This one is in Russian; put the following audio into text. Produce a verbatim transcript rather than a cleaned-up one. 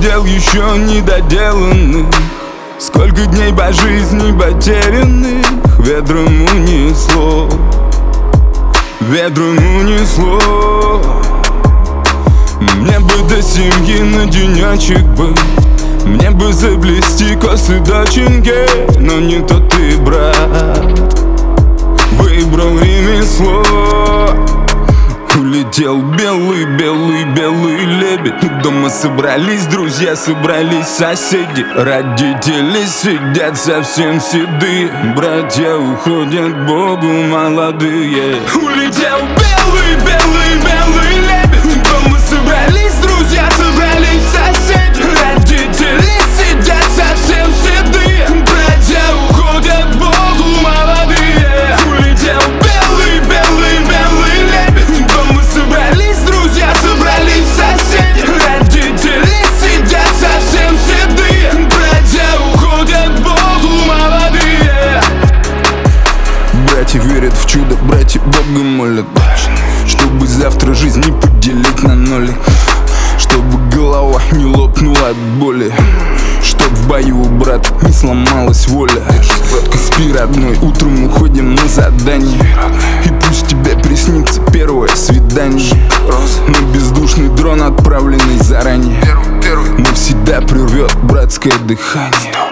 дел еще не доделанных. Сколько дней по жизни потерянных ветром унесло, ветром унесло. Мне бы до семьи на денечек бы, мне бы заплести косы доченьки, но не то ты, брат, выбрал ремесло. Улетел белый, белый, белый лебедь. Дома собрались друзья, собрались соседи. Родители сидят совсем седые, братья уходят к Богу молодые. Улетел белый, белый, белый лебедь. Дома собрались друзья, собрались соседи. Родители сидят совсем седые, братья уходят к Богу молодые. Улетел белый, белый, белый лебедь. Дома собрались друзья, собрались соседи. Родители сидят совсем седые, братья уходят к Богу молодые. Братья верят в чудо, братья Бога молят, чтобы завтра жизнь не поделить на ноли, чтобы голова не лопнула от боли, чтоб в бою у брата не сломалась воля. Спи, родной, утром уходим на задание, и пусть тебе приснится первое свидание. Но бездушный дрон, отправленный заранее, навсегда прервет братское дыхание.